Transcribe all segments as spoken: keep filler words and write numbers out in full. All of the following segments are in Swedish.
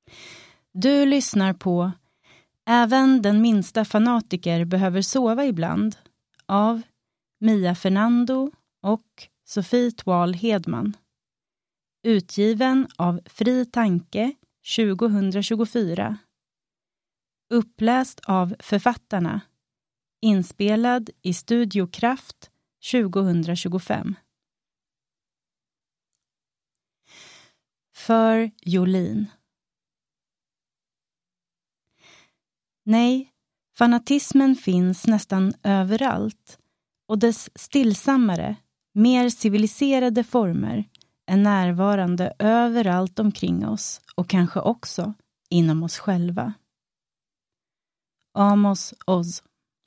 Du lyssnar på Även den minsta fanatiker behöver sova ibland av Mia Fernando och Sofie Twal Hedman. Utgiven av Fri Tanke tjugohundratjugofyra. Uppläst av författarna. Inspelad i Studio Kraft tjugohundratjugofem. För Jolin. Nej, fanatismen finns nästan överallt och dess stillsammare, mer civiliserade former är närvarande överallt omkring oss och kanske också inom oss själva. Amos Oz.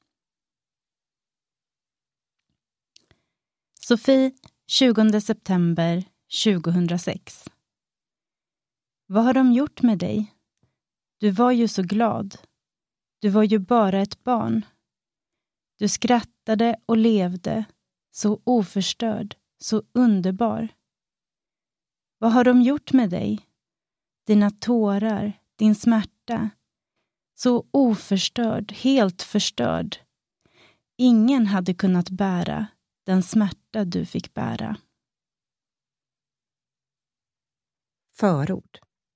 Sofie, tjugonde september tjugohundrasex. Vad har de gjort med dig? Du var ju så glad. Du var ju bara ett barn. Du skrattade och levde, så oförstörd, så underbar. Vad har de gjort med dig? Dina tårar, din smärta. Så oförstörd, helt förstörd. Ingen hade kunnat bära den smärta du fick bära. Förord.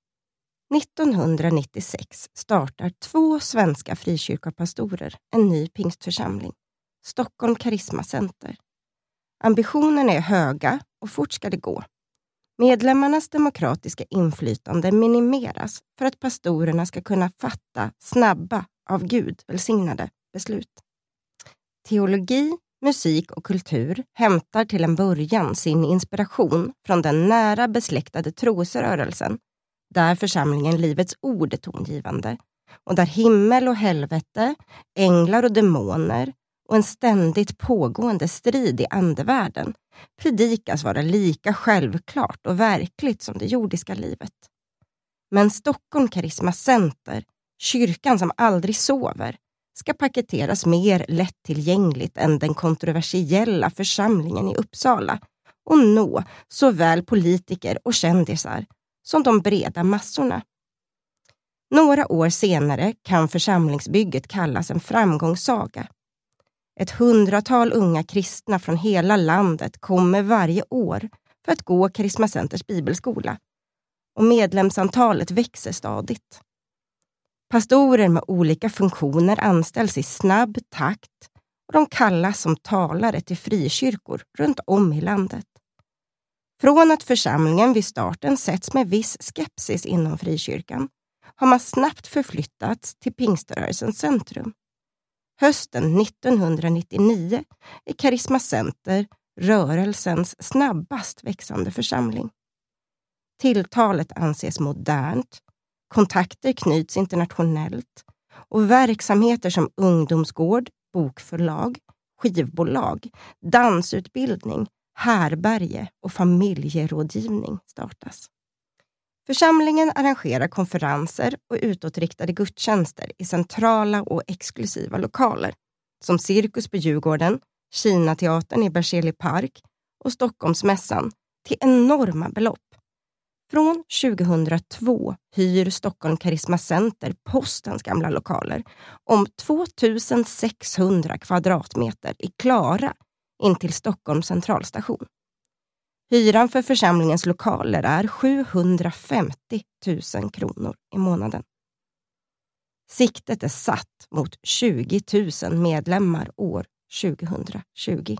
nittonhundranittiosex startar två svenska frikyrkopastorer en ny pingstförsamling, Stockholm Karisma Center. Ambitionerna är höga och fort ska det gå. Medlemmarnas demokratiska inflytande minimeras för att pastorerna ska kunna fatta snabba, av Gud välsignade beslut. Teologi, musik och kultur hämtar till en början sin inspiration från den nära besläktade trosrörelsen, där församlingen Livets ord är tongivande och där himmel och helvete, änglar och demoner och en ständigt pågående strid i andevärlden predikas vara lika självklart och verkligt som det jordiska livet. Men Stockholm Karisma Center, kyrkan som aldrig sover, ska paketeras mer lättillgängligt än den kontroversiella församlingen i Uppsala och nå såväl politiker och kändisar som de breda massorna. Några år senare kan församlingsbygget kallas en framgångssaga. Ett hundratal unga kristna från hela landet kommer varje år för att gå Karisma Centers bibelskola och medlemsantalet växer stadigt. Pastorer med olika funktioner anställs i snabb takt och de kallas som talare till frikyrkor runt om i landet. Från att församlingen vid starten setts med viss skepsis inom frikyrkan har man snabbt förflyttats till pingströrelsens centrum. Hösten nittonhundranittionio är Karisma Center rörelsens snabbast växande församling. Tilltalet anses modernt, kontakter knyts internationellt och verksamheter som ungdomsgård, bokförlag, skivbolag, dansutbildning, härberge och familjerådgivning startas. Församlingen arrangerar konferenser och utåtriktade gudstjänster i centrala och exklusiva lokaler som Cirkus på Djurgården, Kinateatern i Berzelii park och Stockholmsmässan till enorma belopp. Från tjugohundratvå hyr Stockholm Karisma Center postens gamla lokaler om tvåtusensexhundra kvadratmeter i Klara in till Stockholms centralstation. Hyran för församlingens lokaler är sjuhundrafemtio tusen kronor i månaden. Siktet är satt mot tjugo tusen medlemmar år tjugohundratjugo.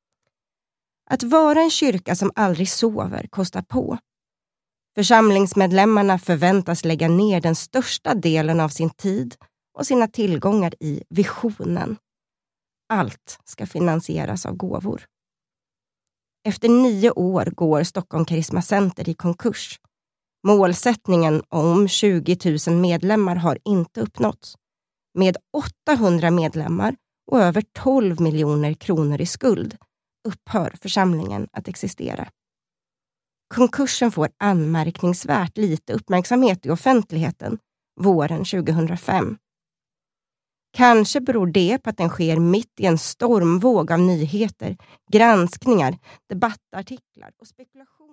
Att vara en kyrka som aldrig sover kostar på. Församlingsmedlemmarna förväntas lägga ner den största delen av sin tid och sina tillgångar i visionen. Allt ska finansieras av gåvor. Efter nio år går Stockholm Karisma Center i konkurs. Målsättningen om tjugo tusen medlemmar har inte uppnåtts. Med åttahundra medlemmar och över tolv miljoner kronor i skuld upphör församlingen att existera. Konkursen får anmärkningsvärt lite uppmärksamhet i offentligheten våren tjugohundrafem. Kanske beror det på att den sker mitt i en stormvåg av nyheter, granskningar, debattartiklar och spekulationer.